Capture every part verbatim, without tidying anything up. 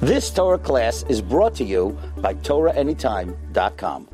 This Torah class is brought to you by Torah Anytime dot com.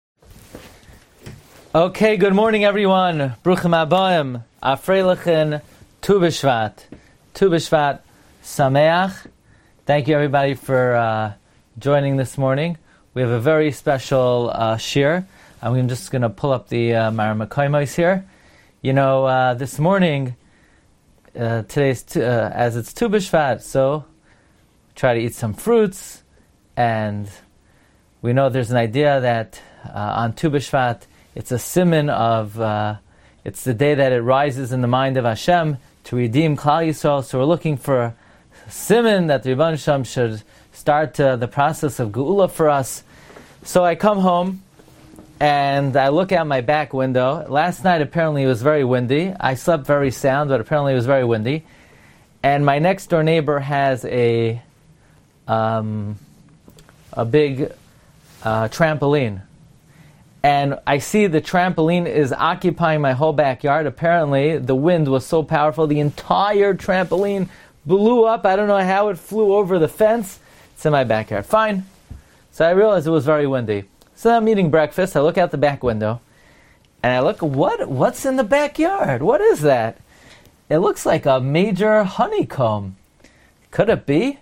Okay, good morning everyone. Bruchim Abayim, Afreilichen, Tu B'Shvat. Tu B'Shvat Sameach. Thank you everybody for uh, joining this morning. We have a very special uh, shir. I'm just going to pull up the uh, Mareh Mekomos here. You know, uh, this morning, uh, today's t- uh, as it's Tu B'Shvat, so try to eat some fruits, and we know there's an idea that uh, on Tu B'Shvat it's a siman of, uh, it's the day that it rises in the mind of Hashem to redeem Klal Yisrael. So we're looking for a siman that the Rebbeinu Shem should start uh, the process of Geula for us. So I come home and I look out my back window. Last night apparently it was very windy. I slept very sound, but apparently it was very windy. And my next door neighbor has a um, a big uh, trampoline. And I see the trampoline is occupying my whole backyard. Apparently the wind was so powerful, the entire trampoline blew up. I don't know how it flew over the fence. It's in my backyard. Fine. So I realized it was very windy. So I'm eating breakfast. I look out the back window, and I look, what? What's in the backyard? What is that? It looks like a major honeycomb. Could it be?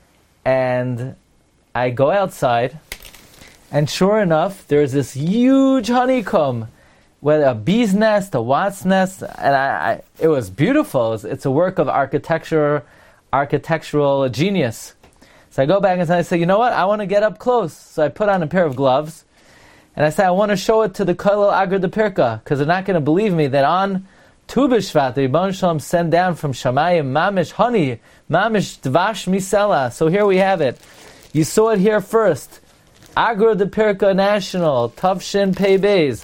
And I go outside, and sure enough, there's this huge honeycomb, with a bee's nest, a wasp nest, and I, I, it was beautiful. It's, it's a work of architecture, architectural genius. So I go back and I say, you know what? I want to get up close. So I put on a pair of gloves, and I say, I want to show it to the Kollel Agar de Pirka, because they're not going to believe me that on Tu B'Shvat, the Rebbeinu Shalom sent down from Shamayim mamish honey, mamish dvash misela. So here we have it. You saw it here first. Agar de Pirka National, Tavshin Pei Beis.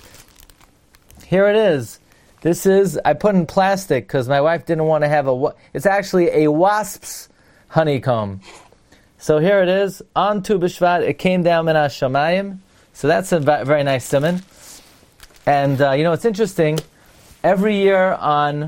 Here it is. This is, I put in plastic because my wife didn't want to have a, it's actually a wasp's honeycomb. So here it is, on Tu B'Shvat, it came down min Hashamayim. So that's a very nice siman. And uh, you know, it's interesting, every year on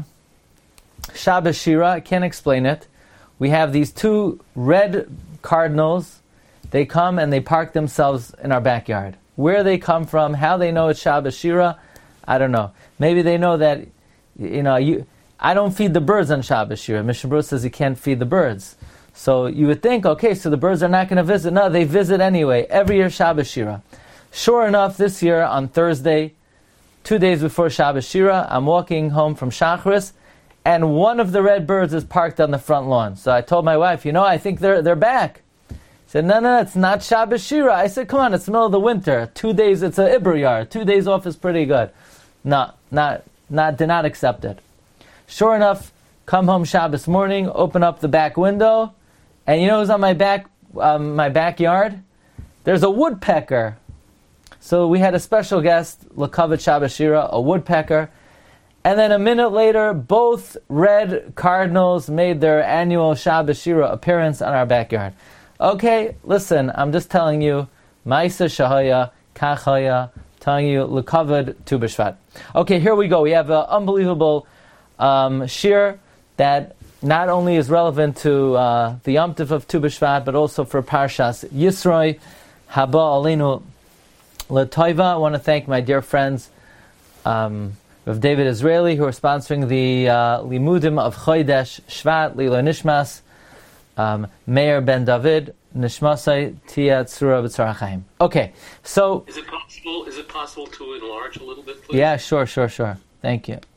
Shabbos Shira, I can't explain it, we have these two red cardinals. They come and they park themselves in our backyard. Where they come from, how they know it's Shabbos Shira, I don't know. Maybe they know that, you know, you. I don't feed the birds on Shabbos Shira. Mishnah Berurah says you can't feed the birds. So you would think, okay, so the birds are not going to visit. No, they visit anyway, every year Shabbos Shira. Sure enough, this year on Thursday, two days before Shabbos Shira, I'm walking home from Shacharis, and one of the red birds is parked on the front lawn. So I told my wife, you know, I think they're they're back. She said, no, no, it's not Shabbos Shira. I said, come on, it's the middle of the winter. Two days, it's a Iber yard. Two days off is pretty good. No, not, not, did not accept it. Sure enough, come home Shabbos morning, open up the back window, and you know who's on my back, um, my backyard? There's a woodpecker. So we had a special guest, L'Kavod Shabbos Shira, a woodpecker. And then a minute later, both red cardinals made their annual Shabbos Shira appearance on our backyard. Okay, listen, I'm just telling you, Ma'isa Shahaya, Kachaya, telling you, L'Kavod Tu B'Shvat. Okay, here we go. We have an unbelievable um, shir that not only is relevant to uh, the Yom Tov of Tu B'Shvat, but also for Parshas Yisroi, Haba Aleinu L'Toiva. I want to thank my dear friends um, of David Israeli who are sponsoring the uh, Limudim of Chodesh Shvat, Lilo Nishmas, um, Meir Ben David, Nishmasai Tia Tzura B'Tzara Chaim. Okay, so is it possible? Is it possible to enlarge a little bit, please? Yeah, sure, sure, sure. Thank you.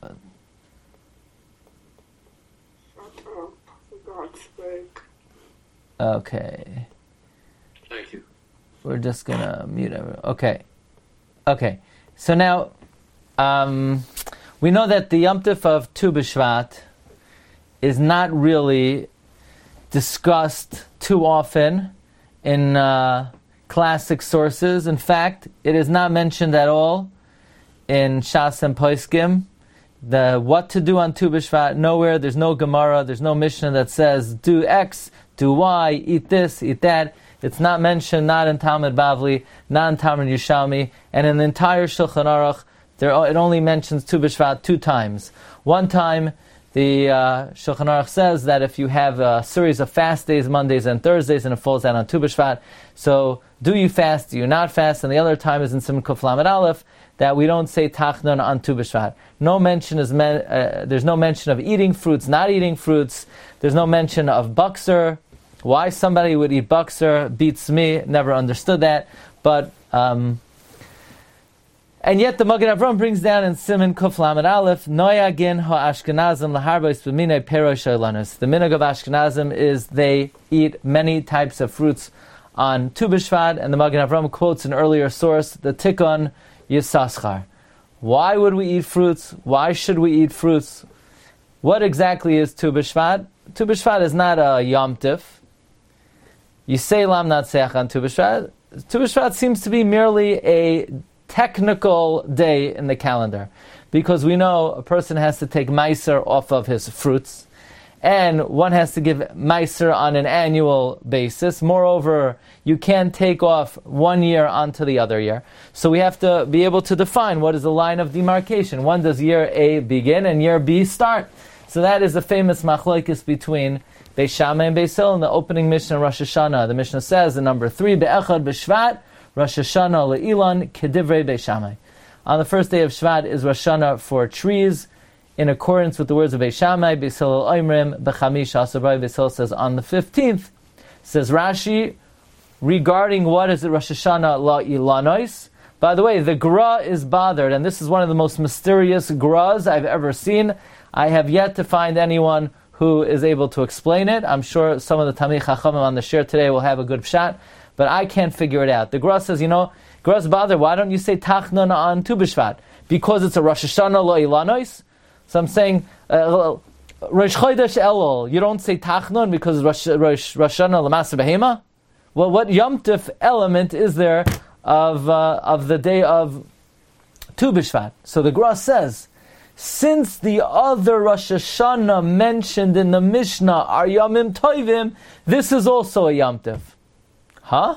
Okay. Thank you. We're just gonna mute everyone. Okay. Okay. So now, um, we know that the Yom Tov of Tu B'Shvat is not really discussed too often in uh, classic sources. In fact, it is not mentioned at all in Shas and Poskim. The what to do on Tu B'Shvat, nowhere. There's no Gemara, there's no Mishnah that says do X, do Y, eat this, eat that. It's not mentioned, not in Talmud Bavli, not in Talmud Yerushalmi, and in the entire Shulchan Aruch, there, it only mentions Tu B'Shvat two times. One time, The uh, Shulchan Aruch says that if you have a series of fast days, Mondays and Thursdays, and it falls out on Tu B'Shvat, so do you fast, do you not fast? And the other time is in Siman Kuf Lamed Aleph, that we don't say Tachnun on Tu B'Shvat. No mention is men, uh, there's no mention of eating fruits, not eating fruits. There's no mention of Buxer. Why somebody would eat Buxer beats me. Never understood that. But um, and yet the Magen Avraham brings down in Siman Kuf Lamed Aleph, Noyagin ha'Ashkenazim laharbos b'minei perosh ha'olanos. The minhag of Ashkenazim is they eat many types of fruits on Tu B'Shvat, and the Magen Avraham quotes an earlier source, the Tikkun Yisaschar. Why would we eat fruits? Why should we eat fruits? What exactly is Tu B'Shvat? Tu B'Shvat is not a Yom Tif. You say Lam Natseach on Tu B'Shvat. Tu B'Shvat seems to be merely a technical day in the calendar, because we know a person has to take Meiser off of his fruits, and one has to give Meiser on an annual basis. Moreover, you can't take off one year onto the other year. So we have to be able to define what is the line of demarcation. When does year A begin and year B start? So that is the famous machlokes between Beis Shammai and Beis Hillel in the opening Mishnah of Rosh Hashanah. The Mishnah says in number three, Be'echad b'Shvat, Rosh Hashanah le'ilan kedivrei Beis Shammai. On the first day of Shvat is Rosh Hashanah for trees, in accordance with the words of Beis Shammai. Beis Hillel oimrim b'chamish asarbai. Beis Hillel says on the fifteenth. Says Rashi, regarding what is it Rosh Hashanah la'ilanois. By the way, the Gra is bothered, and this is one of the most mysterious Gras I've ever seen. I have yet to find anyone who is able to explain it. I'm sure some of the Tamei Chachamim on the shir today will have a good pshat, but I can't figure it out. The Gra says, you know, Gra's bothered, why don't you say Tachnun on Tu B'Shvat? Because it's a Rosh Hashanah la'ilanois? So I'm saying, uh, Rosh Chodesh Elul, you don't say Tachnun because it's Rosh, Rosh, Rosh Hashanah l'Maaseh Behema? Well, what Yom Tif element is there of uh, of the day of Tu B'Shvat? So the Gra says, since the other Rosh Hashanah mentioned in the Mishnah are Yomim Tovim, this is also a Yom Tif. Huh?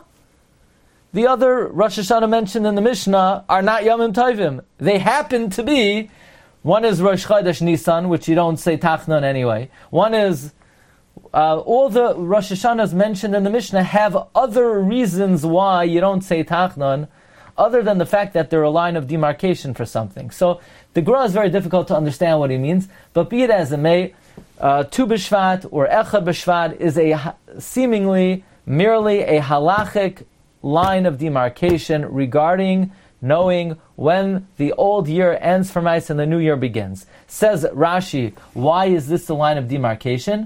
The other Rosh Hashanah mentioned in the Mishnah are not Yomim Tovim. They happen to be, one is Rosh Chodesh Nisan, which you don't say Tachnun anyway. One is, uh, all the Rosh Hashanahs mentioned in the Mishnah have other reasons why you don't say Tachnun, other than the fact that they're a line of demarcation for something. So the Gra is very difficult to understand what he means, but be it as it may, uh, Tu B'Shvat or Echad B'Shvat is a seemingly merely a halachic line of demarcation regarding knowing when the old year ends for mice and the new year begins. Says Rashi, why is this the line of demarcation?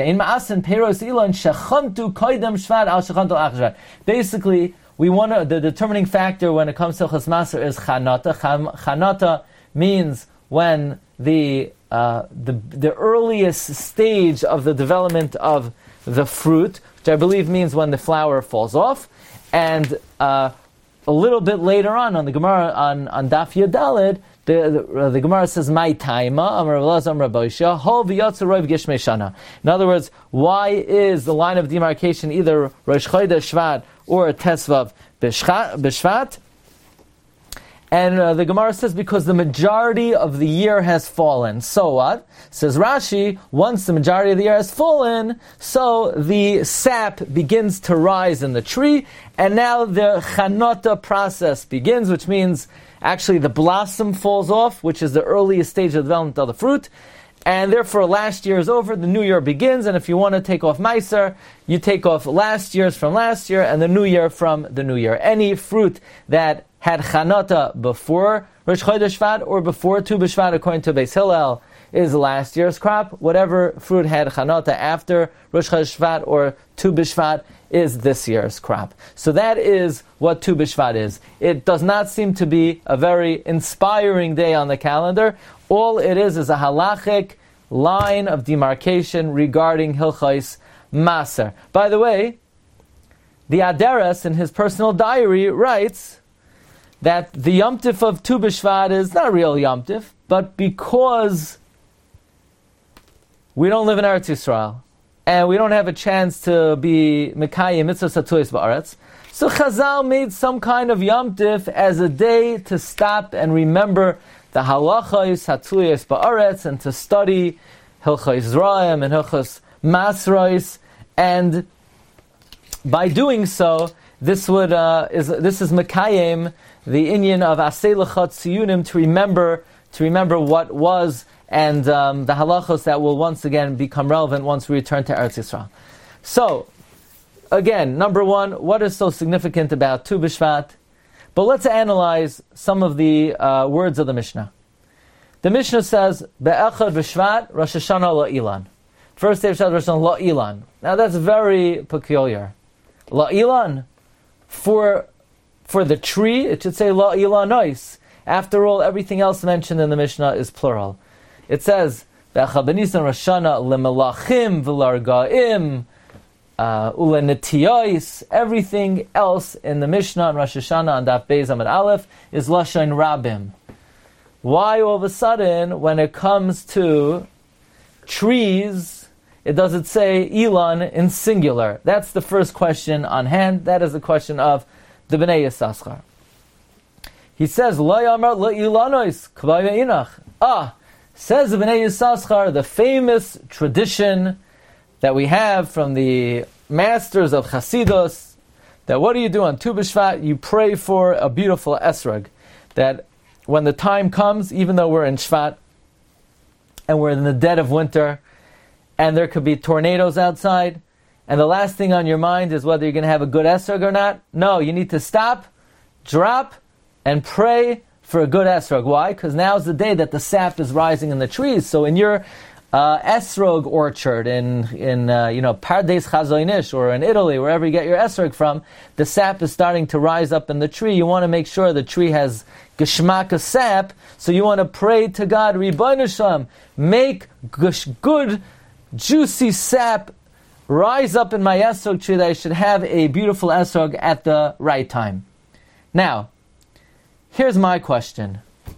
Basically, we want to, the determining factor when it comes to Chas Maser is Chanata. Chanata means when the, uh, the the earliest stage of the development of the fruit, which I believe means when the flower falls off, and uh, a little bit later on, on the Gemara, on, on Daf Yadalid, the, the, the Gemara says, "My taima, Amar Rav Amar Boisha, Hol v'yatzu roiv gishmei shana." In other words, why is the line of demarcation either Rosh Chodesh Shvat or Tesvav B'Shvat? And uh, the Gemara says, because the majority of the year has fallen. So what? Says Rashi, once the majority of the year has fallen, so the sap begins to rise in the tree, and now the chanota process begins, which means actually the blossom falls off, which is the earliest stage of development of the fruit, and therefore last year is over, the new year begins, and if you want to take off Meiser, you take off last year's from last year, and the new year from the new year. Any fruit that had chanota before Rosh Chodesh Shvat or before Tu B'Shvat, according to Beis Hillel, is last year's crop. Whatever fruit had chanota after Rosh Chodesh Shvat or Tu B'Shvat is this year's crop. So that is what Tu B'Shvat is. It does not seem to be a very inspiring day on the calendar. All it is is a halachic line of demarcation regarding Hilchos Maser. By the way, the Aderes in his personal diary writes that the Yom Tif of Tu B'Shvat is not a real Yom Tif, but because we don't live in Eretz Yisrael, and we don't have a chance to be Mekayim Mitzvah Satuyos Ba'aretz, so Chazal made some kind of Yom Tif as a day to stop and remember the halachos Hatuyos Ba'aretz and to study Hilchos Zraim and Hilchos Masrois, and by doing so, this would uh, is this is Mekayim, the inyan of Aseh L'cha Tziyunim, to remember to remember what was, and um, the halachos that will once again become relevant once we return to Eretz Yisrael. So, again, number one, what is so significant about Tu B'Shvat? But let's analyze some of the uh, words of the Mishnah. The Mishnah says, Be'echad B'Shvat, Rosh Hashanah La'ilan. First day of Shvat, Rosh Hashanah La'ilan. Now that's very peculiar. La'ilan. For, for the tree, it should say La'ilanois. After all, everything else mentioned in the Mishnah is plural. It says, Be'echad B'Nisan Rosh Hashanah Le'melachim V'larga'im. Uh, Ulenetiyos, everything else in the Mishnah and Rosh Hashanah and Daf Beis Amud Aleph is Lashon Rabim. Why all of a sudden, when it comes to trees, it doesn't say Ilan in singular? That's the first question on hand. That is the question of the Bnei Yissaschar. He says, Lo Yamar Lo Ilanois K'vay Ve'inach. Ah, says the Bnei Yissaschar, the famous tradition that we have from the masters of Chasidus, that what do you do on Tu B'Shvat? You pray for a beautiful esrog, that when the time comes, even though we're in Shvat, and we're in the dead of winter, and there could be tornadoes outside, and the last thing on your mind is whether you're going to have a good esrog or not. No, you need to stop, drop, and pray for a good esrog. Why? Because now's the day that the sap is rising in the trees. So in your Uh, esrog orchard in in uh, you know Pardes Chazoinish or in Italy, wherever you get your esrog from, the sap is starting to rise up in the tree. You want to make sure the tree has geshmaka sap, so you want to pray to God, Ribono Shel Olam, make gush, good juicy sap rise up in my esrog tree, that I should have a beautiful esrog at the right time. Now, here's my question: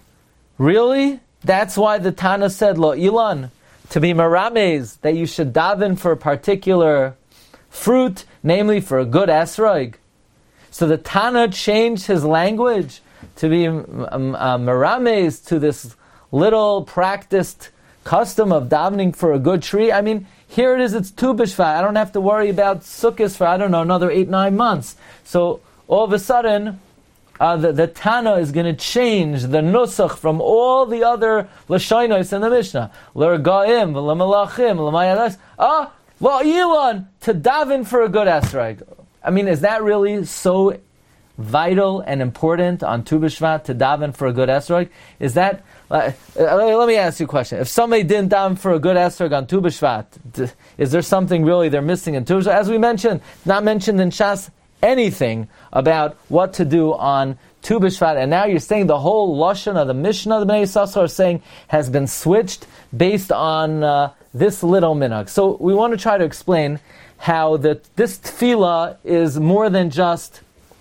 really? That's why the Tana said Lo Ilan? To be marames, that you should daven for a particular fruit, namely for a good esrog. So the Tana changed his language to be um, uh, marames to this little practiced custom of davening for a good tree. I mean, here it is, it's Tu B'Shvat. I don't have to worry about Sukkot for, I don't know, another eight, nine months. So all of a sudden, Uh, the, the Tana is going to change the nusach from all the other lashonos in the Mishnah. L'rgaim, l'melachim, l'mayadas. Ah, la'ilan, to daven for a good esrog. I mean, is that really so vital and important on Tu B'Shvat to daven for a good esrog? Is that, uh, uh, let me ask you a question. If somebody didn't daven for a good esrog on Tu B'Shvat, d- is there something really they're missing in Tu B'Shvat? As we mentioned, not mentioned in Shas, anything about what to do on Tu B'Shvat, and now you're saying the whole lashon of the Mishnah, the Bnei Yissaschar are saying, has been switched based on uh, this little minhag. So we want to try to explain how that this tefillah is more than just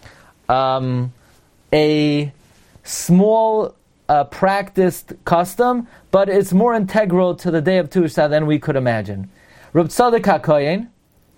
um, a small uh, practiced custom, but it's more integral to the day of Tu B'Shvat than we could imagine. Reb Tzadok HaKohen,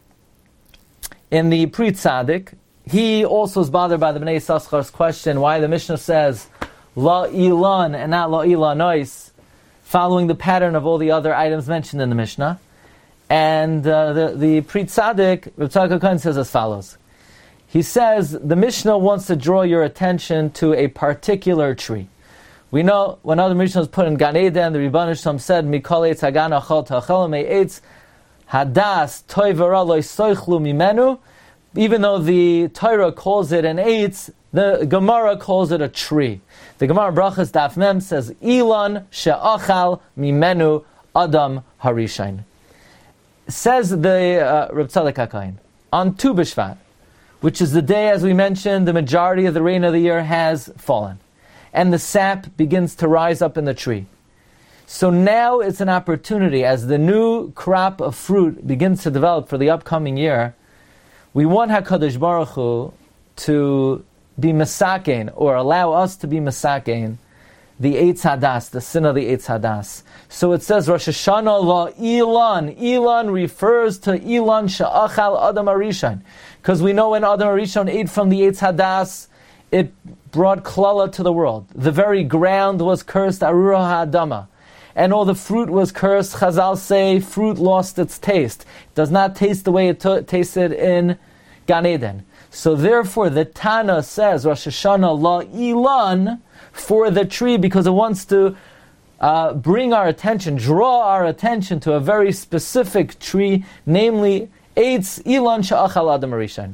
in the Pri Tzadik, he also is bothered by the Bnei Yissaschar's question why the Mishnah says La Ilan and not La Ilanois, following the pattern of all the other items mentioned in the Mishnah. And uh, the, the Pri Tzadik, Reb Tzadok HaKohen, says as follows. He says the Mishnah wants to draw your attention to a particular tree. We know when other Mishnahs put in Gan Eden, the Ribono Shel Olam said, Mikol eitz hagan achal ta'achel me'etz hadas toy v'ra lo yisoichlu mimenu. Even though the Torah calls it an eitz, the Gemara calls it a tree. The Gemara Brachas Daf Mem says, Ilan she'achal mimenu adam harishain. Says the uh, Reb Tzadok HaKohen, on Tu B'Shvat, which is the day, as we mentioned, the majority of the rain of the year has fallen, and the sap begins to rise up in the tree. So now it's an opportunity, as the new crop of fruit begins to develop for the upcoming year, we want HaKadosh Baruch Hu to be mesakein, or allow us to be mesakein, the Eitz Hadas, the sin of the Eitz Hadas. So it says, Rosh Hashanah la Ilan. Ilan refers to Ilan she'achal Adam Arishan. Because we know when Adam Arishan ate from the Eitz Hadas, it brought klala to the world. The very ground was cursed, Arura Ha'adama. and all the fruit was cursed. Chazal say fruit lost its taste. It does not taste the way it t- tasted in Gan Eden. So therefore the Tana says Rosh Hashanah la ilan for the tree, because it wants to uh, bring our attention, draw our attention to a very specific tree, namely Eitz ilan sha'achal Adam Rishon.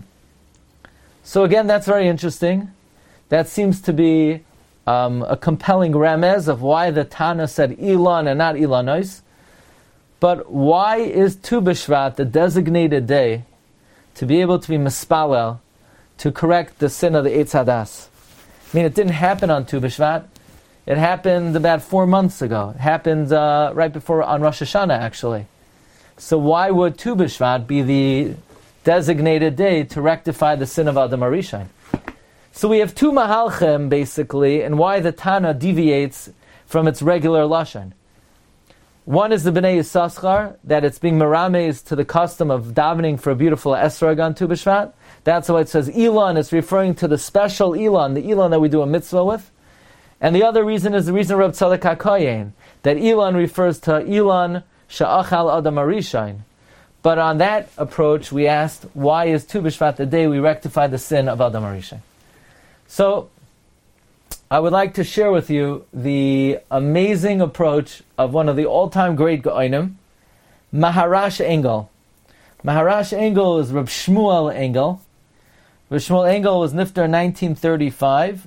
So again, that's very interesting. That seems to be um, a compelling remez of why the Tana said ilan and not ilanos. But why is Tu B'Shvat the designated day to be able to be mispalel, to correct the sin of the Eitz Hadas? I mean, it didn't happen on Tu B'Shvat. It happened about four months ago. It happened uh, right before, on Rosh Hashanah, actually. So why would Tu B'Shvat be the designated day to rectify the sin of Adam HaRishon? So we have two mahalchim, basically, and why the Tana deviates from its regular lashon. One is the Bnei Yissaschar, that it's being merames to the custom of davening for a beautiful esrog on Tu B'Shvat. That's why it says Elon. It's referring to the special Elon, the Elon that we do a mitzvah with. And the other reason is the reason Reb Tzadok HaKohen, that Elon refers to Elon Sha'achal Adam HaRishon. But on that approach, we asked, why is Tu B'Shvat the day we rectify the sin of Adam HaRishon? So, I would like to share with you the amazing approach of one of the all-time great Geonim, Maharash Engel. Maharash Engel is Reb Shmuel Engel. Reb Shmuel Engel was nifter in nineteen thirty-five.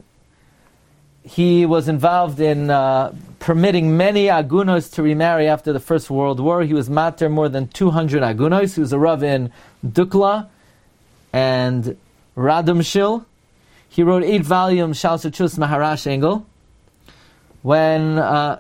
He was involved in uh, permitting many agunos to remarry after the First World War. He was mater more than two hundred agunos. He was a rav in Dukla and Radomshil. He wrote eight volumes, Shal Shachus Maharash Engel. When uh,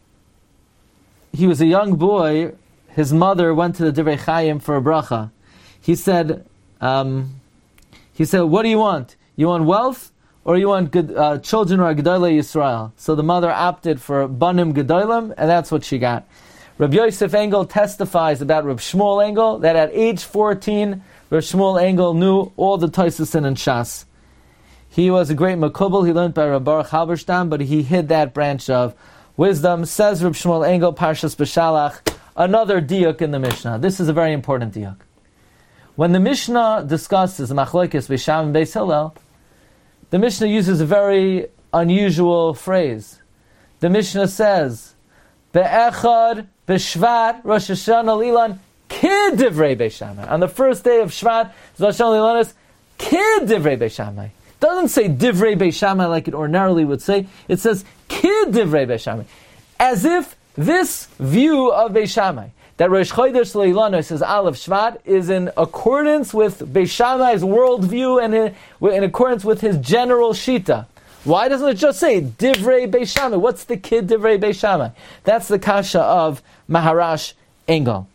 he was a young boy, his mother went to the Divrei Chaim for a bracha. He said, um, he said, what do you want? You want wealth? Or you want good, uh, children or Gedolei Yisrael? So the mother opted for Banim Gedolim, and that's what she got. Rabbi Yosef Engel testifies about Reb Shmuel Engel, that at age fourteen, Reb Shmuel Engel knew all the Tosasin and Shas. He was a great Makubal. He learned by Reb Baruch Halberstam, but he hid that branch of wisdom. Says Reb Shmuel Engel, Parshas B'Shalach, another diuk in the Mishnah. This is a very important diuk. When the Mishnah discusses Machlokes Beis Shammai and Beis Hillel, the Mishnah uses a very unusual phrase. The Mishnah says, Be'echad B'Shvat Rosh Hashanah Lilan Kid Divrei Beis Shammai. On the first day of Shvat, Rosh Hashanah Lilan is Kid Divrei Beis Shammai. It doesn't say Divrei Beis Shammai like it ordinarily would say. It says Kid Divrei Beis Shammai. As if this view of Beis Shammai, that Rosh Chodesh Leilanos is Aleph Shvat, is in accordance with Beis Shammai's worldview and in, in accordance with his general shita. Why doesn't it just say Divrei Beis Shammai? What's the Kid Divrei Beis Shammai? That's the kasha of Maharash Engel.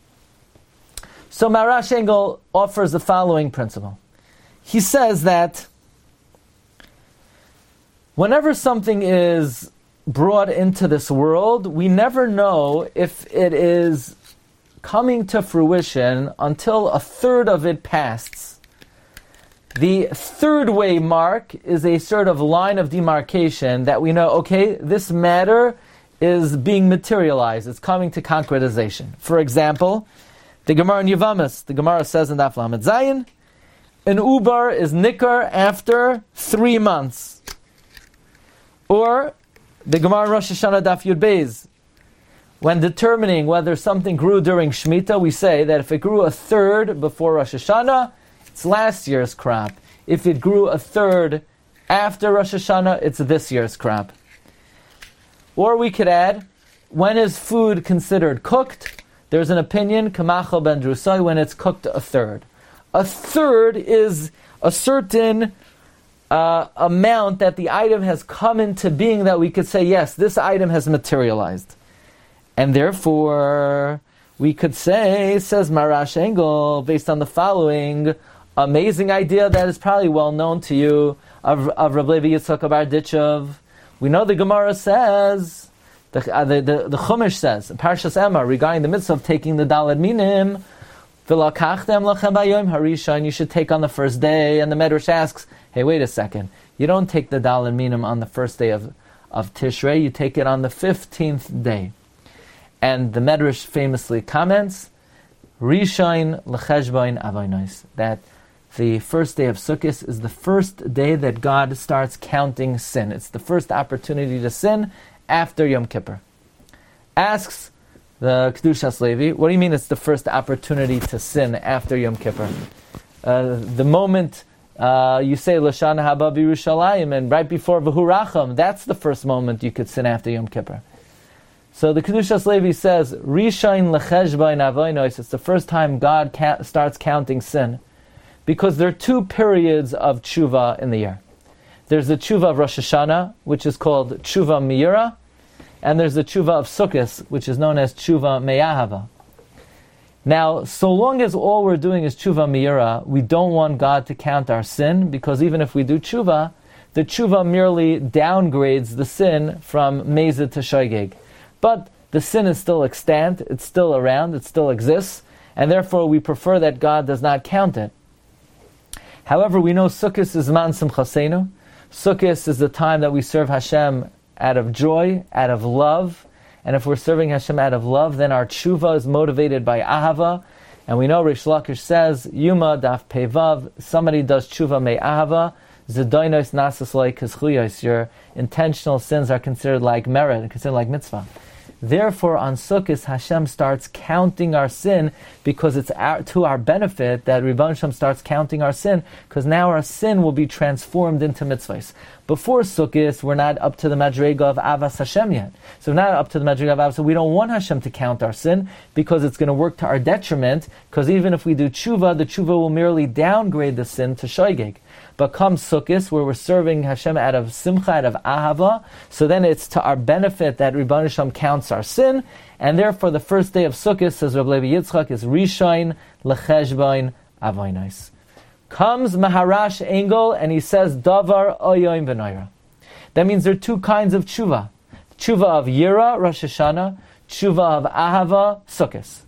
So Maharash Engel offers the following principle. He says that whenever something is brought into this world, we never know if it is coming to fruition until a third of it passed. The third way mark is a sort of line of demarcation that we know, okay, this matter is being materialized. It's coming to concretization. For example, the Gemara in Yevamos, the Gemara says in Daf Lamed Zayin, an ubar is nikar after three months. Or the Gemara in Rosh Hashanah Daf Yud Beis, when determining whether something grew during Shemitah, we say that if it grew a third before Rosh Hashanah, it's last year's crop. If it grew a third after Rosh Hashanah, it's this year's crop. Or we could add, when is food considered cooked? There's an opinion, Kamachal ben Drusai, when it's cooked a third. A third is a certain uh, amount that the item has come into being that we could say, yes, this item has materialized. And therefore, we could say, says Maharash Engel, based on the following amazing idea that is probably well known to you, of, of Rav Levi Yitzchak Bar Ditchov. We know the Gemara says, the, uh, the, the, the Chumash says, in Parshas Emor, regarding the mitzvah of taking the Daled Minim, V'lakachtem lachem bayom harishan, you should take on the first day. And the Medrash asks, hey, wait a second, you don't take the Daled Minim on the first day of, of Tishrei, you take it on the fifteenth day. And the Medrash famously comments, Rishain l'cheshboin avonos, that the first day of Sukkot is the first day that God starts counting sin. It's the first opportunity to sin after Yom Kippur. Asks the Kedushas Levi, what do you mean it's the first opportunity to sin after Yom Kippur? Uh, the moment uh, you say Lashana Haba B'Yerushalayim and right before V'huracham, that's the first moment you could sin after Yom Kippur. So the Kedushas Levi says, Rishain l'cheshbain avonos, it's the first time God ca- starts counting sin, because there are two periods of tshuva in the year. There's the tshuva of Rosh Hashanah, which is called tshuva miyira, and there's the tshuva of Sukkot, which is known as tshuva me'ahava. Now, so long as all we're doing is tshuva miyira, we don't want God to count our sin, because even if we do tshuva, the tshuva merely downgrades the sin from mezid to shoygeg. But the sin is still extant, it's still around, it still exists, and therefore we prefer that God does not count it. However, we know Sukkot is man simchasenu. Sukkot is the time that we serve Hashem out of joy, out of love. And if we're serving Hashem out of love, then our tshuva is motivated by ahava. And we know Rish Lakish says, Yuma daf pevav, somebody does tshuva me ahava, zedoinos nasas like kizchuyos. Your intentional sins are considered like merit, considered like mitzvah. Therefore, on Sukkot, Hashem starts counting our sin, because it's our, to our benefit that Rebbeinu Shem starts counting our sin, because now our sin will be transformed into mitzvahs. Before Sukkot, we're not up to the madrega of Avas Hashem yet. So we're not up to the madrega of Avas, so we don't want Hashem to count our sin, because it's going to work to our detriment, because even if we do tshuva, the tshuva will merely downgrade the sin to shoygeg. But come Sukkot, where we're serving Hashem out of simcha, out of ahava, so then it's to our benefit that Rebbeinu Shem counts our sin, and therefore the first day of Sukkot, says Reb Levi Yitzchak, is Rishain l'cheshbain avonos. Comes Maharash Engel, and he says, Davar oyoim v'noira. That means there are two kinds of tshuva. Tshuva of Yira, Rosh Hashanah, tshuva of Ahava, Sukkot.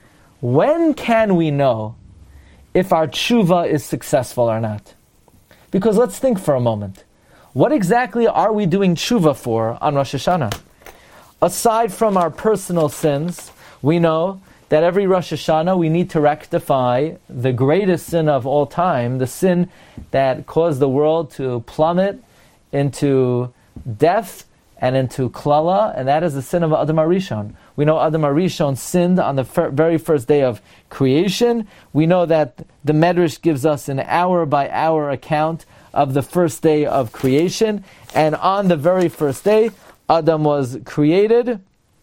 When can we know if our tshuva is successful or not? Because let's think for a moment. What exactly are we doing tshuva for on Rosh Hashanah? Aside from our personal sins, we know that every Rosh Hashanah we need to rectify the greatest sin of all time, the sin that caused the world to plummet into death and into klala, and that is the sin of Adam HaRishon. We know Adam HaRishon sinned on the fir- very first day of creation. We know that the Medrash gives us an hour-by-hour account of the first day of creation, and on the very first day, Adam was created,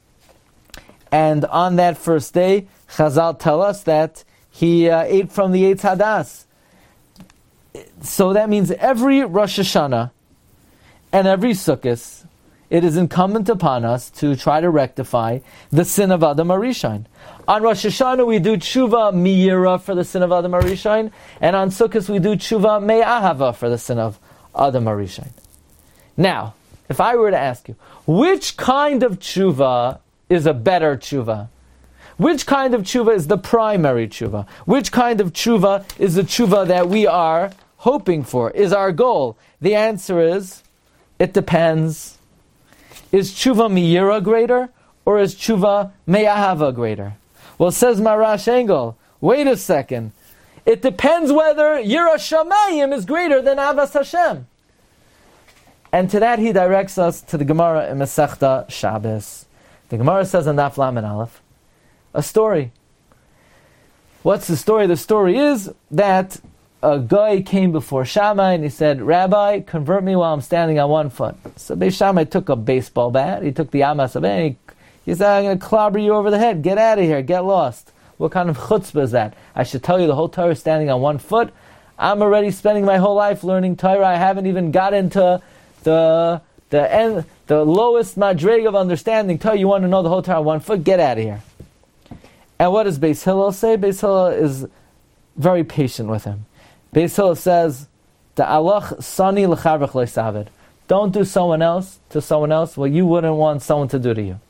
and on that first day, Chazal tell us that he uh, ate from the Eitz Hadas. So that means every Rosh Hashanah and every Sukkot, it is incumbent upon us to try to rectify the sin of Adam HaRishon. On Rosh Hashanah we do tshuva miyira for the sin of Adam HaRishon, and on Sukkot we do tshuva me'ahava for the sin of Adam HaRishon. Now, if I were to ask you, which kind of tshuva is a better tshuva? Which kind of tshuva is the primary tshuva? Which kind of tshuva is the tshuva that we are hoping for, is our goal? The answer is, it depends. Is tshuva miyira greater, or is tshuva me'ahava greater? Well, says Marash Engel, wait a second. It depends whether Yira Shamayim is greater than Avas Hashem. And to that he directs us to the Gemara in Masechta Shabbos. The Gemara says in Daf Lamed Aleph, a story. What's the story? The story is that a guy came before Shammai and he said, Rabbi, convert me while I'm standing on one foot. So Beis Shammai took a baseball bat, he took the Amas of it, he said, I'm going to clobber you over the head, get out of here, get lost. What kind of chutzpah is that? I should tell you the whole Torah is standing on one foot. I'm already spending my whole life learning Torah, I haven't even got into the the end, the lowest madreg of understanding Torah. You want to know the whole Torah on one foot? Get out of here. And what does Beis Hillel say? Beis Hillel is very patient with him. Beis Hillel says, "Ta'alach sani l'charvach le'saved." Don't do someone else to someone else what you wouldn't want someone to do to you.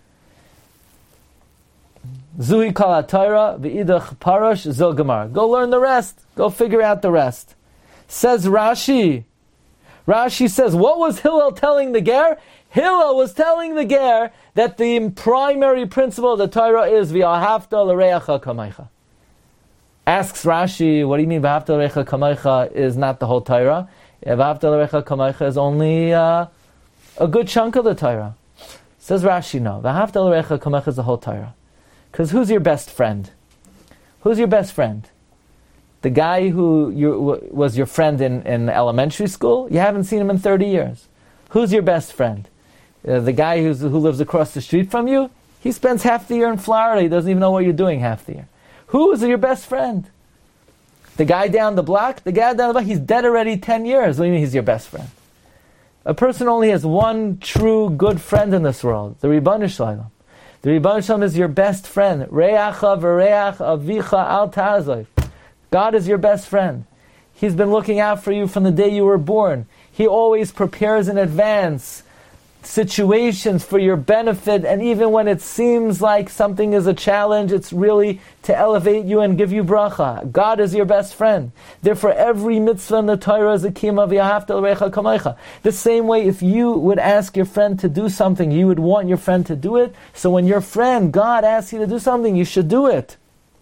Zuhi kol ha'Torah v'idach parash zil gemar. Go learn the rest. Go figure out the rest. Says Rashi, Rashi says, what was Hillel telling the ger? Hillel was telling the ger that the primary principle of the Torah is v'ahavta l'reacha kamaycha. Asks Rashi, what do you mean v'ahavta l'reacha kamaycha is not the whole Torah? V'ahavta l'reacha kamaycha is only uh, a good chunk of the Torah. Says Rashi, no. V'ahavta l'reacha kamaycha is the whole Torah. Because who's your best friend? Who's your best friend? The guy who you, was your friend in, in elementary school? You haven't seen him in thirty years. Who's your best friend? Uh, the guy who's, who lives across the street from you? He spends half the year in Florida. He doesn't even know what you're doing half the year. Who is your best friend? The guy down the block? The guy down the block, he's dead already ten years. What do you mean he's your best friend? A person only has one true good friend in this world, the Ribbon Shalom. The Ribbon Shalom is your best friend. Re'acha v're'ach avicha al ta'azov. God is your best friend. He's been looking out for you from the day you were born. He always prepares in advance situations for your benefit, and even when it seems like something is a challenge, it's really to elevate you and give you bracha. God is your best friend. Therefore, every mitzvah in the Torah is a kima v'ahavta l'recha kamaycha. The same way, if you would ask your friend to do something, you would want your friend to do it. So when your friend, God, asks you to do something, you should do it.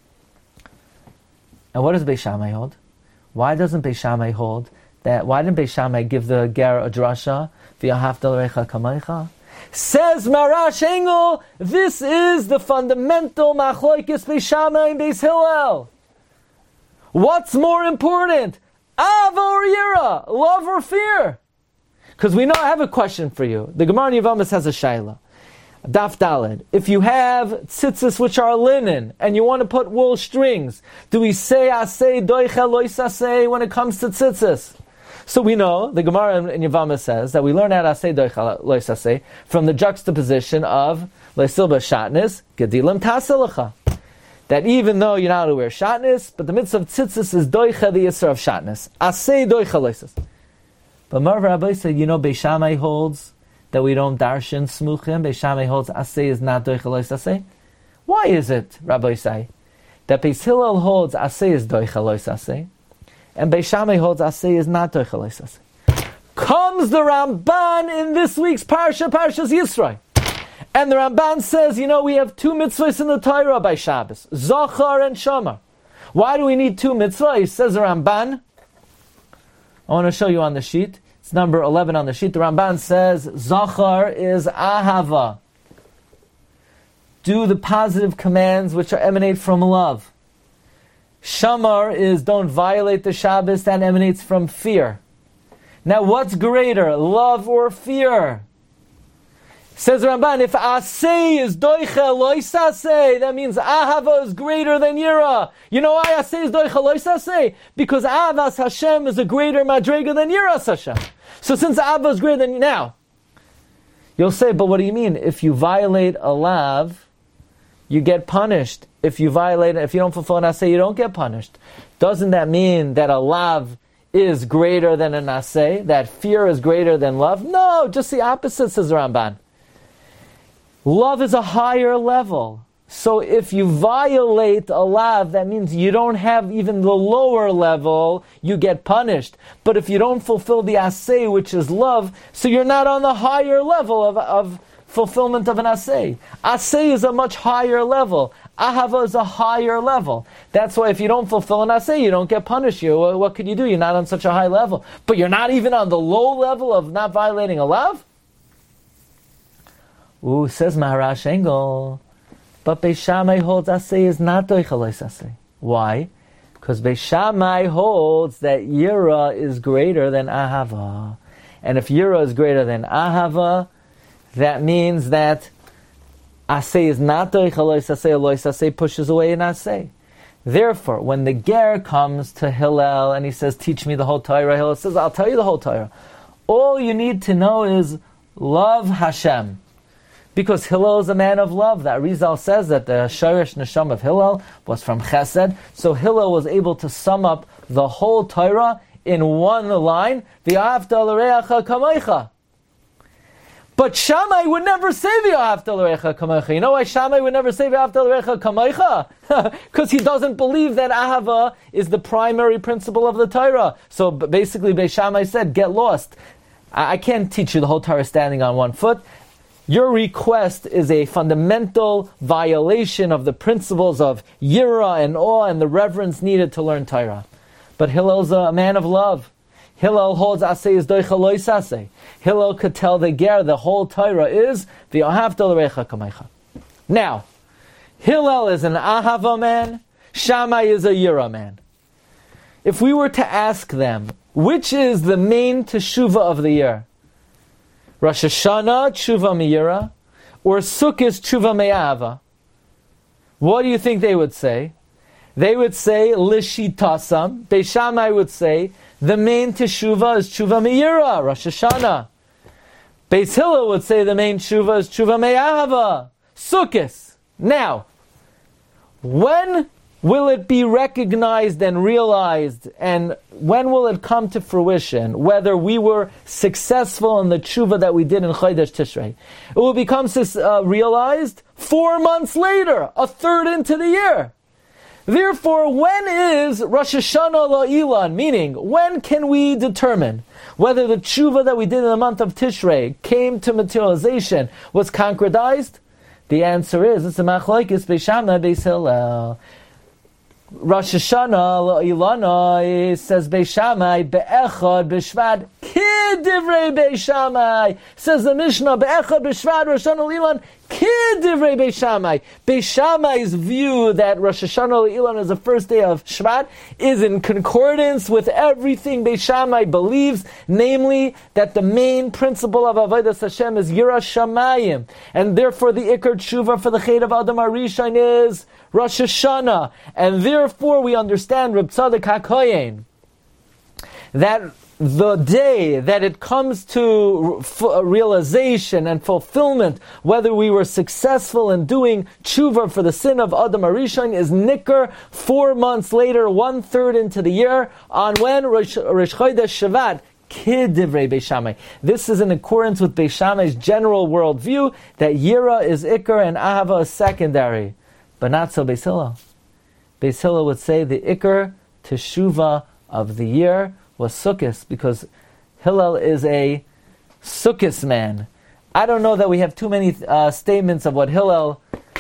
And what does Beis Shammai hold? Why doesn't Beis Shammai hold that? Why didn't Beis Shammai give the ger a drasha? V'ahavta l'recha kamaycha. Says Marash Engel, this is the fundamental machloikis Beis Shammai and Beis Hillel. What's more important? Ava or yira? Love or fear? Because we know, I have a question for you. The Gemara in Yevamos has a shaila. Daf Daled. If you have tzitzis which are linen and you want to put wool strings, do we say asay doicha lois asay when it comes to tzitzis? So we know, the Gemara in Yevamos says, that we learn out asay doicha lois asay from the juxtaposition of leisilba shatnis, gedilim taselacha. That even though you're not allowed to wear shatnis, but the mitzvah of tzitzis is doicha the yisr of shatnis. Asay doicha lois asay. But Mar Rabbi said, you know, Beis Shammai holds that we don't darshan smuchim. Beis Shammai holds asay is not doicha lois asay. Why is it, Rabbi say, that Beis Hillel holds asay is doicha lois asay, and Beis Shammai holds asay is not doicha lois asay? Comes the Ramban in this week's parsha, Parshas Yisro, and the Ramban says, you know, we have two mitzvahs in the Torah by Shabbos, Zachar and Shamar. Why do we need two mitzvahs? Says the Ramban. I want to show you on the sheet. It's number eleven on the sheet. The Ramban says, Zachar is ahava. Do the positive commands which are emanate from love. Shamar is don't violate the Shabbos, that emanates from fear. Now what's greater, love or fear? Says the Ramban, if asay is doicha lois asay, that means ahava is greater than yira. You know why asay is doicha lois asay? Because avas Hashem is a greater madrega than yiras Hashem. So since avas is greater than, now, you'll say, but what do you mean? If you violate a lav, you get punished. If you violate, if you don't fulfill an asay, you don't get punished. Doesn't that mean that a lav is greater than an asay? That fear is greater than love? No, just the opposite, says the Ramban. Love is a higher level. So if you violate a lav, that means you don't have even the lower level, you get punished. But if you don't fulfill the asay, which is love, so you're not on the higher level of, of fulfillment of an asay. Asay is a much higher level. Ahava is a higher level. That's why if you don't fulfill an asay, you don't get punished. You, what could you do? You're not on such a high level. But you're not even on the low level of not violating a lav? Ooh, says Maharash Engel, but Beis Shammai holds asay is not doicha lois asay. Why? Because Beis Shammai holds that yira is greater than ahava. And if yira is greater than ahava, that means that asay is not doicha lois asay, lois asay pushes away an asay. Therefore, when the ger comes to Hillel and he says, teach me the whole Torah, Hillel says, I'll tell you the whole Torah. All you need to know is love Hashem. Because Hillel is a man of love. That Arizal says that the Shorish Neshama of Hillel was from Chesed. So Hillel was able to sum up the whole Torah in one line. V'ahavta l'reacha kamaycha. But Shammai would never say V'ahavta l'recha kamecha. You know why Shammai would never say V'ahavta l'recha kamecha? Because he doesn't believe that Ahava is the primary principle of the Torah. So basically, Beis Shammai said, get lost. I can't teach you the whole Torah standing on one foot. Your request is a fundamental violation of the principles of yira and awe and the reverence needed to learn Torah. But Hillel's a man of love. Hillel holds asay is doicha lo isaseh. Hillel could tell the ger the whole Torah is v'ahavta l'recha kamecha. Now, Hillel is an ahava man. Shammai is a yira man. If we were to ask them, which is the main teshuvah of the year? Rosh Hashanah tshuva miyira, or Sukkot tshuva me'ahava? What do you think they would say? They would say lishitasam. Beis Shammai would say the main teshuvah is tshuva miyira, Rosh Hashanah. Beis Hillel would say the main tshuva is tshuva me'ahava, Sukkot. Now, when will it be recognized and realized, and when will it come to fruition, whether we were successful in the tshuva that we did in Chodesh Tishrei? It will become uh, realized four months later, a third into the year. Therefore, when is Rosh Hashanah La'ilan? Meaning, when can we determine whether the tshuva that we did in the month of Tishrei came to materialization, was concretized? The answer is, it's a machlokes Beis Shammai Beis Hillel. Rosh Hashanah Ilana says Beis Shammai be'echad b'shvat kidivrei Beis Shammai. Says the Mishnah be'echad b'shvat Rosh Hashanah Ilan kidivrei Beis Shammai. Beis Shammai's view that Rosh Hashanah Ilan is the first day of Shvat is in concordance with everything Beis Shammai believes, namely that the main principle of Avodas Hashem is Yiras Shamayim, and therefore the Ikar Tshuva for the Chet of Adam HaRishon is Rosh Hashanah, and therefore we understand Reb Tzadok HaKohen that the day that it comes to f- realization and fulfillment, whether we were successful in doing tshuva for the sin of Adam HaRishon, is Nikar four months later, one third into the year, on when Rosh Chodesh Shvat. Kidivrei Beis Shammai. This is in accordance with Beis Shammai's general worldview that Yira is Ikar and Ahava is secondary. But not so Beis Hillel. Beis Hillel would say the Ikar Teshuvah of the year was Sukkot, because Hillel is a Sukkot man. I don't know that we have too many uh, statements of what Hillel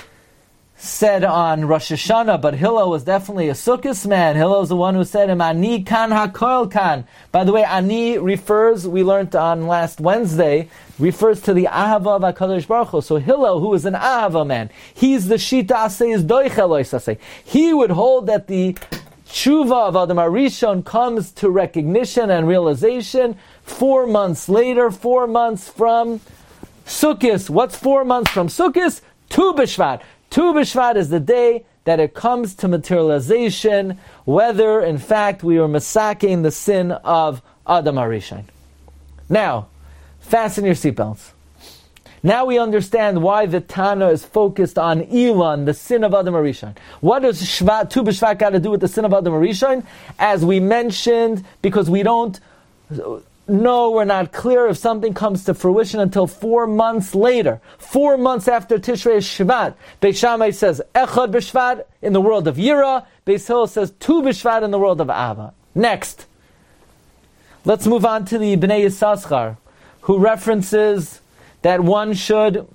said on Rosh Hashanah, but Hillel was definitely a Sukkot man. Hillel is the one who said him, Ani kan hakoil kan. By the way, Ani refers, we learned on last Wednesday, refers to the Ahava of HaKadosh Baruch Hu. So Hillel, who is an Ahava man, he's the Shita Aseh is Doichel Aseh. He would hold that the Tshuva of Adam HaRishon comes to recognition and realization four months later, four months from Sukkot. What's four months from Sukkot? Tu B'Shvat. Tu B'Shvat is the day that it comes to materialization, whether in fact we were masaking the sin of Adam HaRishon. Now, fasten your seatbelts. Now we understand why the Tana is focused on Elon, the sin of Adam HaRishon. What does Shvat, Tu B'Shvat got to do with the sin of Adam HaRishon? As we mentioned, because we don't know, we're not clear if something comes to fruition until four months later. Four months after Tishrei Shvat. Beis Shammai says Echad B'Shvat in the world of Yira. Beis Hillel says Tu B'Shvat in the world of Ava. Next, let's move on to the Bnei Yissaschar, who references that one should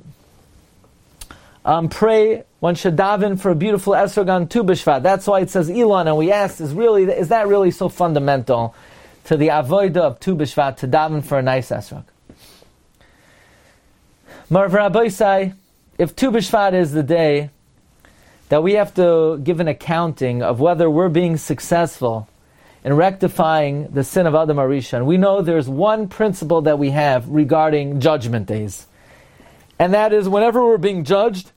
um, pray, one should daven for a beautiful esrog on Tu B'Shvat. That's why it says Elon, and we asked, is really is that really so fundamental to the avodah of Tu B'Shvat to daven for a nice esrog? Marv Rabbeisai, if Tu B'Shvat is the day that we have to give an accounting of whether we're being successful in rectifying the sin of Adam HaRishon, we know there's one principle that we have regarding judgment days. And that is, whenever we're being judged,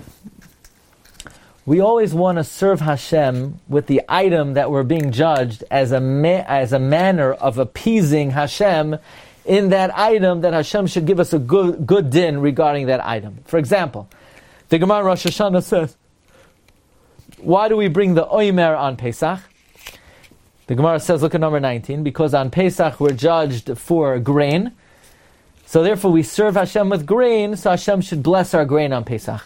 we always want to serve Hashem with the item that we're being judged as a ma- as a manner of appeasing Hashem in that item, that Hashem should give us a good, good din regarding that item. For example, the Gemara Rosh Hashanah says, why do we bring the Omer on Pesach? The Gemara says, look at number nineteen, because on Pesach we're judged for grain. So therefore we serve Hashem with grain, so Hashem should bless our grain on Pesach.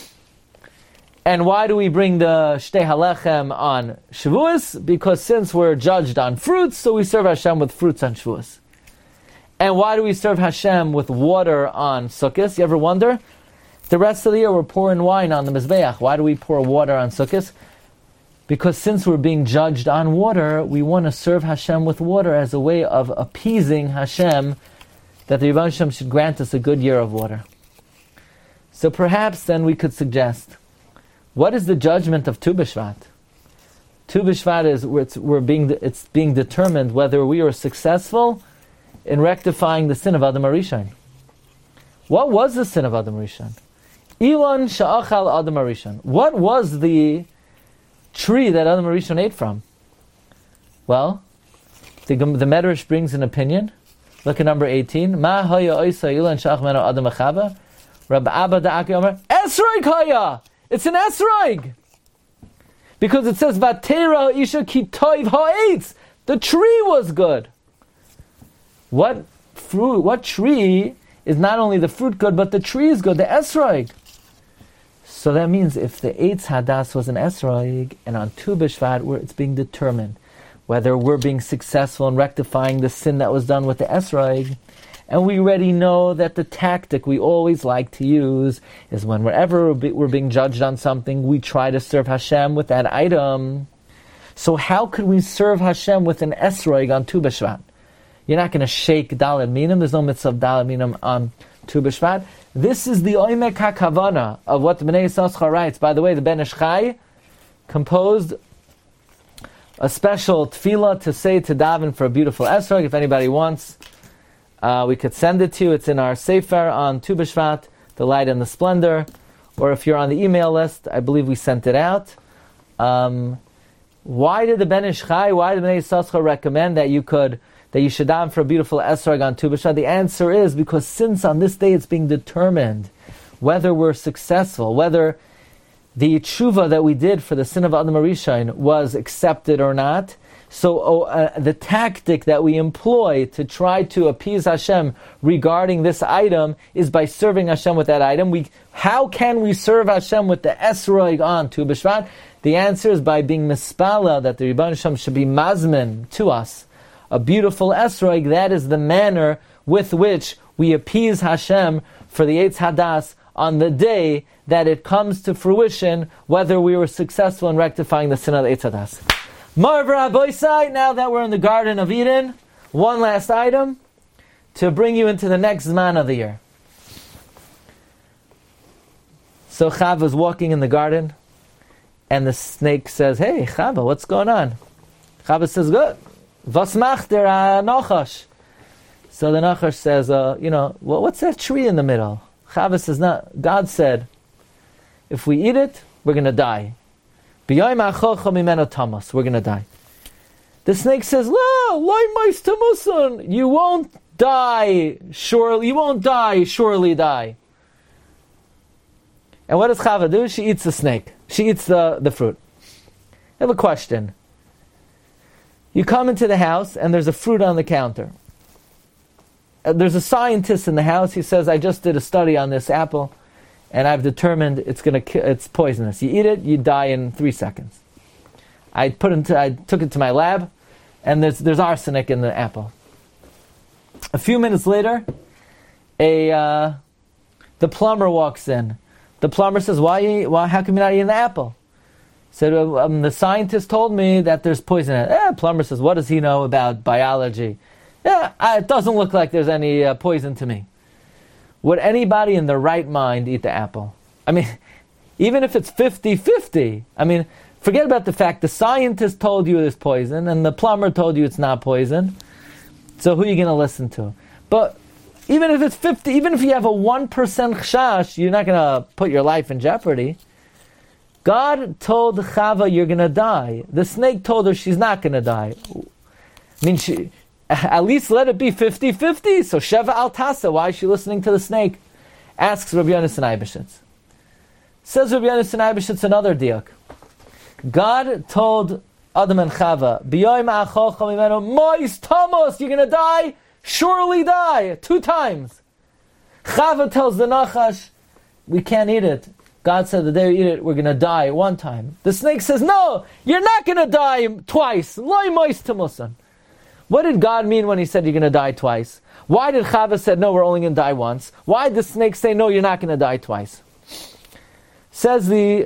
And why do we bring the Shtei Halechem on Shavuos? Because since we're judged on fruits, so we serve Hashem with fruits on Shavuos. And why do we serve Hashem with water on Sukkot? You ever wonder? The rest of the year we're pouring wine on the Mizbeach. Why do we pour water on Sukkot? Because since we're being judged on water, we want to serve Hashem with water as a way of appeasing Hashem, that the Rebbeinu Shem should grant us a good year of water. So perhaps then we could suggest, what is the judgment of Tu B'Shvat? Tu B'Shvat is where it's, we're being, it's being determined whether we are successful in rectifying the sin of Adam HaRishon. What was the sin of Adam HaRishon? Ilan Sha'achal Adam HaRishon. What was the tree that Adam HaRishon ate from? Well, the, the Medrash brings an opinion. Look at number eighteen. Ma haya oisa ilan sha'ach meno Adam HaChava. Rab Abba da'aki omer, Esroig haya! It's an esroig! Because it says, Vatera isha ki toiv ha'etz. The tree was good. What fruit, what tree is not only the fruit good, but the tree is good, the esroig? So that means if the Eitz Hadas was an esroig, and on Tu B'Shvat where it's being determined whether we're being successful in rectifying the sin that was done with the esroig, and we already know that the tactic we always like to use is when wherever we're being judged on something, we try to serve Hashem with that item. So how could we serve Hashem with an esroig on Tu B'Shvat? You're not going to shake Daled Minim. There's no mitzvah of Daled Minim on Tu B'Shvat. This is the Oimek HaKavana of what the Bnei Yissaschar writes. By the way, the Ben Ish Chai composed a special tefillah to say to daven for a beautiful esrog. If anybody wants, uh, we could send it to you. It's in our Sefer on Tu B'Shvat, the light and the splendor. Or if you're on the email list, I believe we sent it out. Um, why did the Ben Ish Chai, why did the Bnei Yissaschar recommend that you could that you should daven for a beautiful esrog on Tu B'Shvat? The answer is because since on this day it's being determined whether we're successful, whether the tshuva that we did for the sin of Adam HaRishon was accepted or not. So oh, uh, the tactic that we employ to try to appease Hashem regarding this item is by serving Hashem with that item. We, how can we serve Hashem with the esrog on Tu B'Shvat? The answer is by being mispala, that the Rebbeinu Shem should be mazmin to us a beautiful esrog. That is the manner with which we appease Hashem for the Eitz Hadas on the day that it comes to fruition, whether we were successful in rectifying the sin of the Eitz Hadas. Marvra Boisai, now that we're in the Garden of Eden, one last item to bring you into the next Zman of the year. So Chava is walking in the garden, and the snake says, "Hey, Chava, what's going on?" Chava says, "Good. Was macht der Nachash?" So the Nachash says, uh, you know, well, what's that tree in the middle? Chava says, "No, God said, if we eat it, we're going to die. We're going to die." The snake says, "No, you won't die, surely, you won't die, surely die." And what does Chava do? She eats the snake. She eats the, the fruit. I have a question. You come into the house and there's a fruit on the counter. Uh, there's a scientist in the house. He says, "I just did a study on this apple, and I've determined it's going to ki- it's poisonous. You eat it, you die in three seconds." I put into I took it to my lab, and there's there's arsenic in the apple. A few minutes later, a uh, the plumber walks in. The plumber says, "Why? Why? How come you're not eating the apple?" Said, um, "The scientist told me that there's poison in it." Eh, plumber says, "What does he know about biology?" "Yeah, I, it doesn't look like there's any uh, poison to me." Would anybody in their right mind eat the apple? I mean, even if it's fifty-fifty, I mean, forget about the fact the scientist told you there's poison and the plumber told you it's not poison. So who are you going to listen to? But even if it's fifty, even if you have a one percent chashash, you're not going to put your life in jeopardy. God told Chava you're going to die. The snake told her she's not going to die. I mean, she, at least let it be fifty-fifty. So Sheva al Tasa, why is she listening to the snake? Asks Rabbi Yonasan Eibeshitz. Says Rabbi Yonasan Eibeshitz another diak. God told Adam and Chava, "B'yoyim ha'achol mimeno mois tamos, you're going to die, surely die," two times. Chava tells the Nachash, we can't eat it. God said the day we eat it, we're going to die one time. The snake says, no, you're not going to die twice. Loi mois tamusan. What did God mean when he said you're going to die twice? Why did Chava say, no, we're only going to die once? Why did the snake say, no, you're not going to die twice? Says the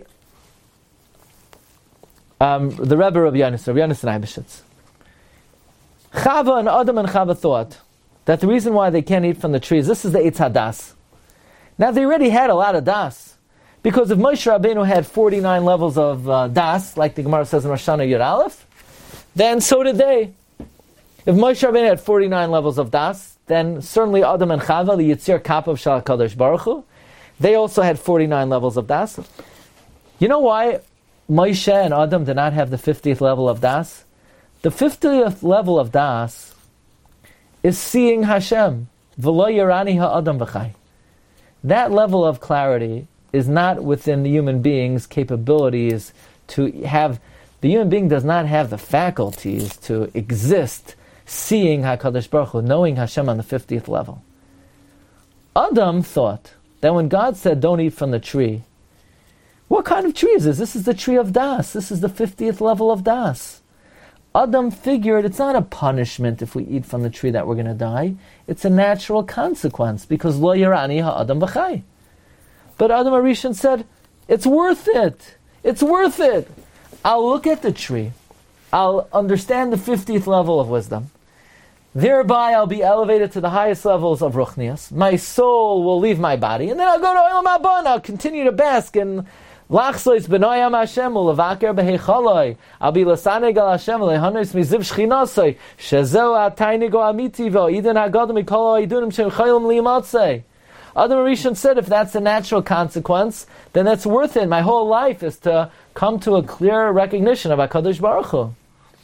um, the Rebbe Rabbi Yonasan, Rabbi Yonasan Eibeshitz. Chava and Adam and Chava thought that the reason why they can't eat from the trees, this is the Eitz Hadas. Now they already had a lot of das. Because if Moshe Rabbeinu had forty-nine levels of uh, das, like the Gemara says in Rosh Hashanah Yud Aleph, then so did they. If Moshe Rabbeinu had forty-nine levels of das, then certainly Adam and Chava, the Yitzir Kapav Shal HaKadosh Baruch Hu, they also had forty-nine levels of das. You know why Moshe and Adam did not have the fiftieth level of das? The fiftieth level of das is seeing Hashem. V'lo yarani ha'adam v'chai. That level of clarity is not within the human being's capabilities to have. The human being does not have the faculties to exist seeing HaKadosh Baruch Hu, knowing Hashem on the fiftieth level. Adam thought that when God said, don't eat from the tree, what kind of tree is this? This is the tree of Das. This is the fiftieth level of Das. Adam figured it's not a punishment if we eat from the tree that we're going to die. It's a natural consequence because lo yarani ha'adam v'chai. But Adam HaRishon said, it's worth it. It's worth it. I'll look at the tree. I'll understand the fiftieth level of wisdom. Thereby I'll be elevated to the highest levels of Ruchnias. My soul will leave my body. And then I'll go to Olam Haba and I'll continue to bask in Lachsois b'noyam Hashem u'levaker b'heichaloi. I'll be l'saneg al Hashem u'lehanos miziv shchinasoi. Shezeu ha'tainig ha'amiti v'o'idin ha'gadam mikol ha'idunim shem chaylim li'matzei. Adam HaRishon said, if that's a natural consequence, then that's worth it. My whole life is to come to a clear recognition of HaKadosh Baruch Hu.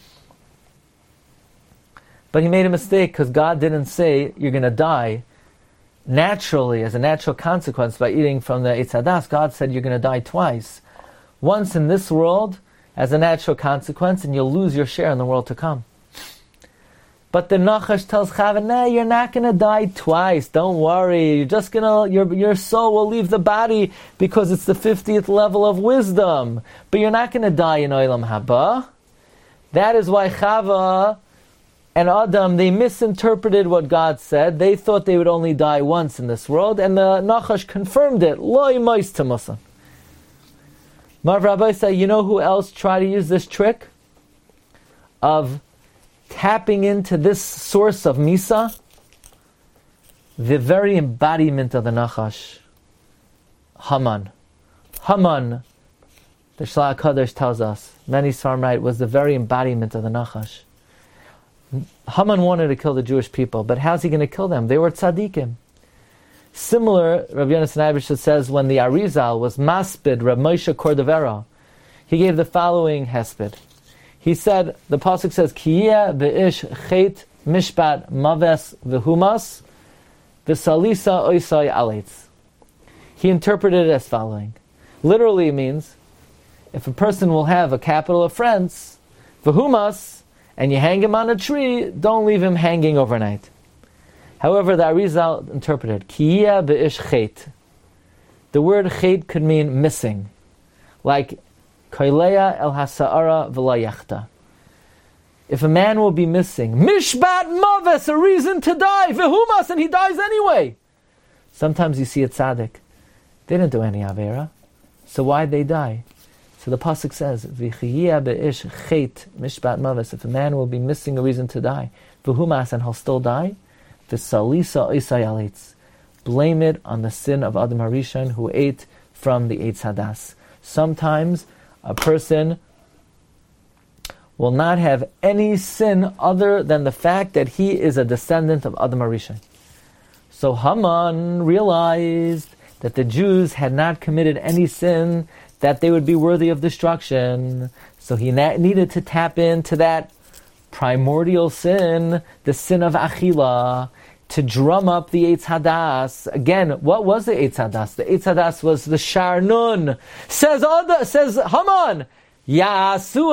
But he made a mistake because God didn't say you're going to die naturally, as a natural consequence, by eating from the Eitz Hadas. God said you're going to die twice. Once in this world, as a natural consequence, and you'll lose your share in the world to come. But the Nachash tells Chava, nah, you're not going to die twice. Don't worry. You're just going to, your your soul will leave the body because it's the fiftieth level of wisdom. But you're not going to die in Olam Haba. That is why Chava and Adam, they misinterpreted what God said. They thought they would only die once in this world, and the Nachash confirmed it. Loi mois tamusan. Marv Rabbi say, you know who else tried to use this trick of tapping into this source of Misa? The very embodiment of the Nachash, Haman. Haman, the Shlach HaKadosh tells us, many Svarim write, was the very embodiment of the Nachash. Haman wanted to kill the Jewish people, but how's he going to kill them? They were tzaddikim. Similar, Rabbi Yonasan Eibeshitz says, when the Arizal was maspid Reb Moshe Cordovero, he gave the following hesped. He said, the pasuk says, Kiyeh v'ish chet mishpat maves v'humas v'salisa oisai aleitz. He interpreted it as following. Literally it means, if a person will have a capital offense, v'humas, and you hang him on a tree, don't leave him hanging overnight. However, the Arizal interpreted, Kiyeh v'ish chet. The word chet could mean missing. Like, Koileya el hasa'ara v'la. If a man will be missing, mishbat maves, a reason to die, v'humas, and he dies anyway. Sometimes you see a tzaddik, they didn't do any avera, so why'd they die? So the pasuk says, v'chiyeh be'ish chet mishbat maves, if a man will be missing a reason to die, v'humas, and he'll still die, v'salisa oisai aleitz, blame it on the sin of Adam HaRishon who ate from the Eitz Hadas. Sometimes a person will not have any sin other than the fact that he is a descendant of Adam HaRishon. So Haman realized that the Jews had not committed any sin that they would be worthy of destruction. So he na- needed to tap into that primordial sin, the sin of Achila, to drum up the Eitz Hadas. Again, what was the Eitz Hadas? The Eitz Hadas was the Shar Nun. Says Ada, says Haman, Yasu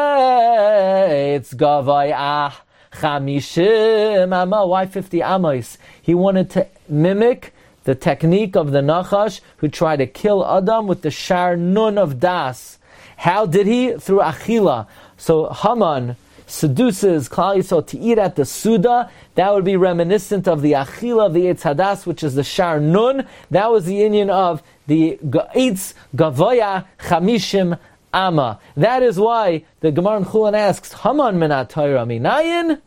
Eitz Gavai Ah Chamishim Amma. Why fifty Amos? He wanted to mimic the technique of the Nachash who tried to kill Adam with the Shar Nun of Das. How did he? Through Achila. So Haman seduces Klal Yisrael to eat at the Suda. That would be reminiscent of the Achila of the Eitz Hadas, which is the Shar Nun. That was the union of the Eitz Gavoya Chamishim Amma. That is why the Gemara in Chulin asks, Haman minat Torah minayin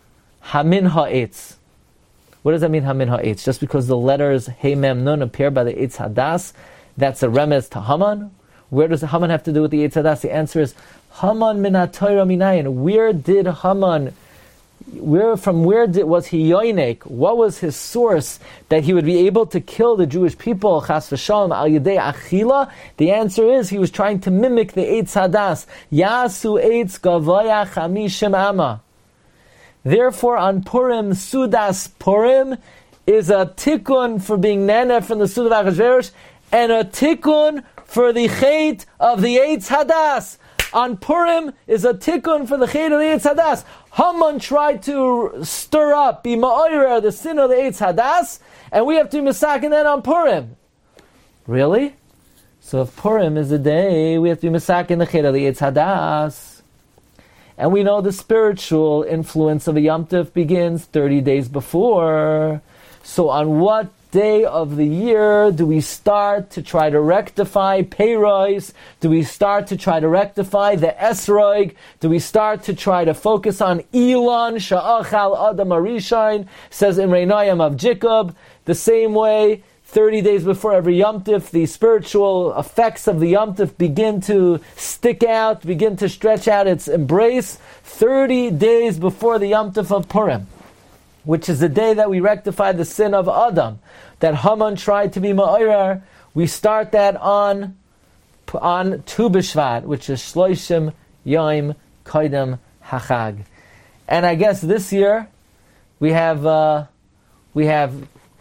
hamin ha'etz. What does that mean, hamin ha'etz? Just because the letters Hey Mem Nun appear by the Eitz Hadas, that's a remez to Haman? Where does Haman have to do with the Eitz Hadas? The answer is Haman minat Torah minayin. Where did Haman, where from where did, was he yoinek? What was his source that he would be able to kill the Jewish people? Chas v'shalom al yedei achila. The answer is he was trying to mimic the Eitz Hadas. Yasu eitz gavoya chamishim amma. Therefore, on Purim, Sudas Purim is a tikkun for being nana from the Suda of Achashverosh, and a tikkun for the chait of the Eitz Hadas. On Purim is a tikkun for the chait of the Eitz Hadas. Haman tried to stir up, be ma'oyer, the sin of the Eitz Hadas, and we have to be misakin that on Purim. Really? So if Purim is a day, we have to be misakin the chait of the Eitz Hadas. And we know the spiritual influence of a Yom Tov begins thirty days before. So on what day of the year do we start to try to rectify Peiros? Do we start to try to rectify the Esroig? Do we start to try to focus on Elon, Sha'achal Adam Arishain, says in Reinayim of Jacob, the same way, thirty days before every Yom Tov, the spiritual effects of the Yom Tov begin to stick out, begin to stretch out its embrace. thirty days before the Yom Tov of Purim, which is the day that we rectify the sin of Adam, that Haman tried to be ma'orer, we start that on, on Tu B'Shvat, which is Shloishim Yom Koidem Hachag. And I guess this year, we have, uh, we have,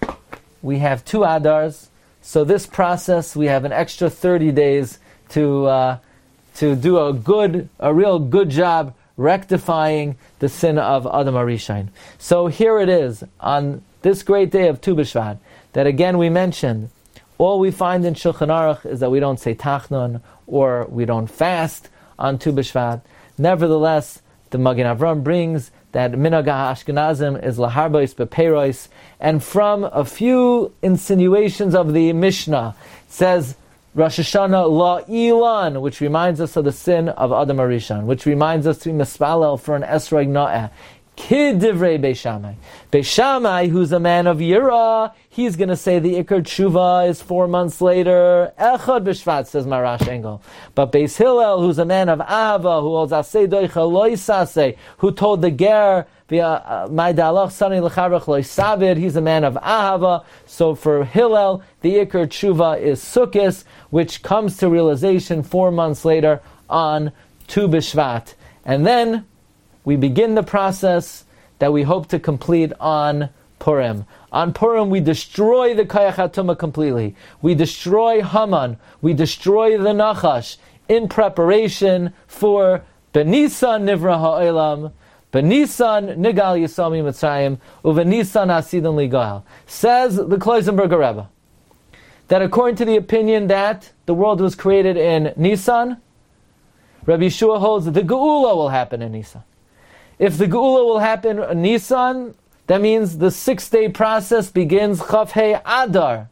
We have two Adars, so this process we have an extra thirty days to uh, to do a good, a real good job rectifying the sin of Adam Arishain. So here it is on this great day of Tu B'Shvat that again we mentioned. All we find in Shulchan Aruch is that we don't say Tachnun or we don't fast on Tu B'Shvat. Nevertheless, the Magen Avram brings that Minhag HaAshkenazim is Laharbois Bepeiros, and from a few insinuations of the Mishnah, it says Rosh Hashanah La Ilan, which reminds us of the sin of Adam Arishan, which reminds us to be Mispalel for an Esrog Na'eh. Kid Divrei Beis Shammai. Beis Shammai, who's a man of Yira, he's going to say the Ikar Tshuva is four months later. Echad B'Shvat, says Marash Engel. But Beis Hillel, who's a man of Ahava, who holds Aseh Doicha Loi Saseh, who told the Ger, My Dalach Sani L'charach Loi Savid, he's a man of Ahava. So for Hillel, the Ikar Tshuva is Sukkis, which comes to realization four months later on Tu B'Shvat. And then we begin the process that we hope to complete on Purim. On Purim, we destroy the Kayach HaTumah completely. We destroy Haman. We destroy the Nachash in preparation for Benisan Nivra Ha'olam, Benisan Nigal Yisami Mitzrayim, Uvenisan Asidan Ligal. Says the Kloisenberger Rebbe that according to the opinion that the world was created in Nisan, Rabbi Yeshua holds that the Geula will happen in Nisan. If the Geula will happen in Nisan, that means the six-day process begins Chav Hei Adar.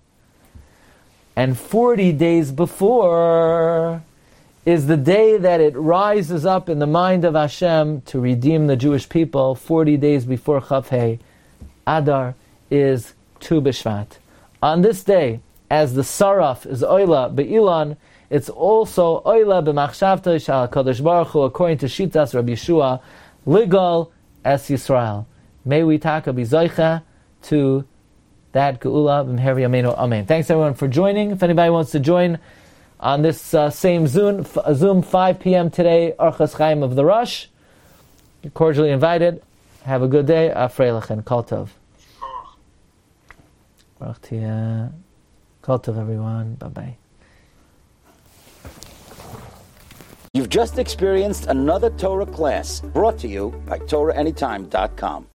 And forty days before is the day that it rises up in the mind of Hashem to redeem the Jewish people. Forty days before Chav Hei Adar is Tu B'Shvat. On this day, as the Saraf is Oila Be'ilan, it's also Oila B'Machshavta Shal HaKadosh Baruch Hu, according to Shitas Rabbi Yeshua, Ligal Es Yisrael. May we taka be zoicha to that geula b'mher yameinu. Amen. Thanks everyone for joining. If anybody wants to join on this uh, same Zoom, f- Zoom five p.m. today, Orchos Chaim of the Rush, you're cordially invited. Have a good day. Afrei Lechen. Kol Tov. Baruch Tiyah. Kol Tov, everyone. Bye bye. You've just experienced another Torah class brought to you by Torah Anytime dot com.